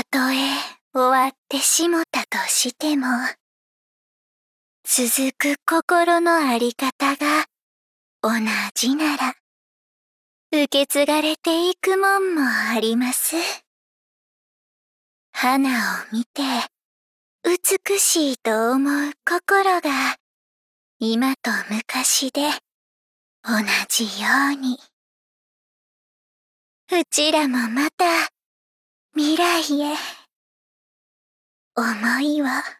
とえ終わってしもたとしても、続く心のあり方が同じなら、受け継がれていくもんもあります。花を見て、美しいと思う心が、今と昔で同じように。うちらもまた未来へ、思いを